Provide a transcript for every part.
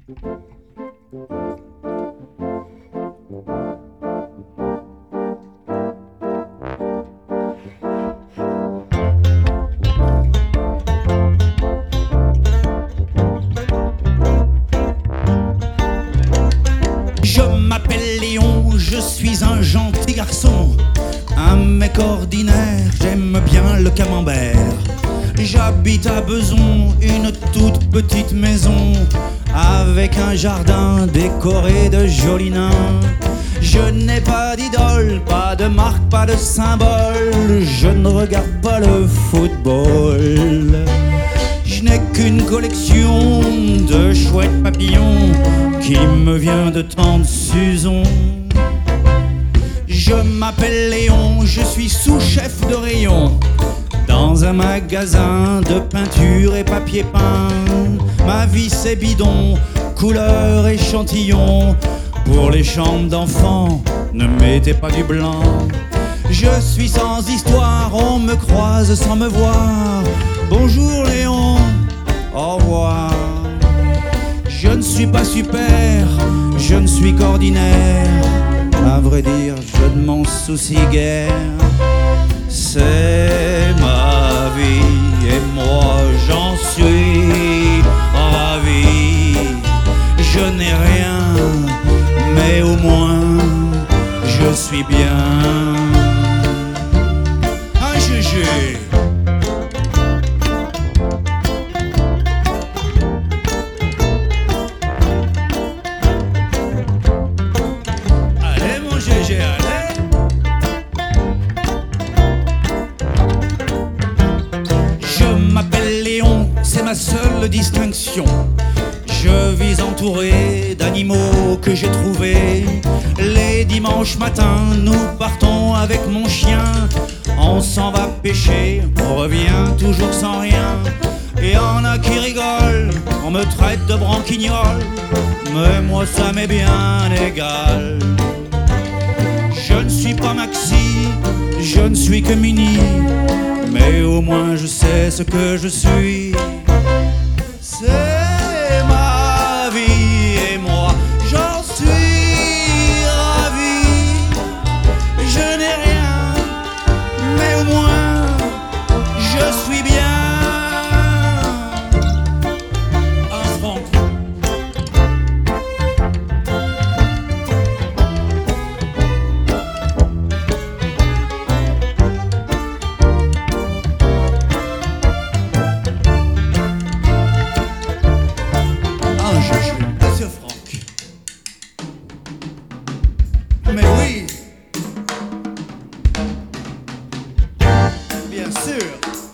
Je m'appelle Léon, je suis un gentil garçon. Un mec ordinaire, j'aime bien le camembert. J'habite à Beson, une toute petite maison, avec un jardin décoré de jolis nains. Je n'ai pas d'idole, pas de marque, pas de symbole. Je ne regarde pas le football. Je n'ai qu'une collection de chouettes papillons qui me vient de tante Suzon. Je m'appelle Léon, je suis sous-chef de rayon dans un magasin de peinture et papier peint. Ma vie c'est bidon, couleur échantillon. Pour les chambres d'enfants, ne mettez pas du blanc. Je suis sans histoire, on me croise sans me voir. Bonjour Léon, au revoir. Je ne suis pas super, je ne suis qu'ordinaire. À vrai dire, je ne m'en soucie guère. C'est ma vie et moi j'en suis ravi. Je n'ai rien, mais au moins je suis bien. Un GG. Allez mon GG, allez. Je m'appelle Léon, c'est ma seule distinction. Je vis entouré d'animaux que j'ai trouvés. Les dimanches matins, nous partons avec mon chien. On s'en va pêcher, on revient toujours sans rien. Et y'en a qui rigolent, on me traite de branquignol. Mais moi ça m'est bien égal. Je ne suis pas Maxi, je ne suis que Mini, mais au moins je sais ce que je suis. C'est ma vie et moi j'en suis ravi. Je n'ai rien, mais au moins je suis bien. Un franc. Un GG, monsieur Franck. Mais oui, bien sûr.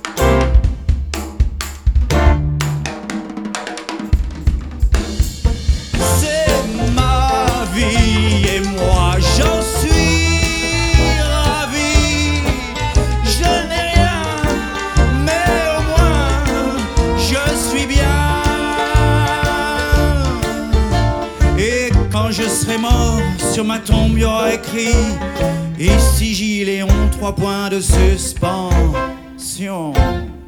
C'est ma vie et moi j'en suis ravi. Je n'ai rien, mais au moins je suis bien. Et quand je serai mort, sur ma tombe il y aura écrit: ici J. Léon, 3 points de suspension.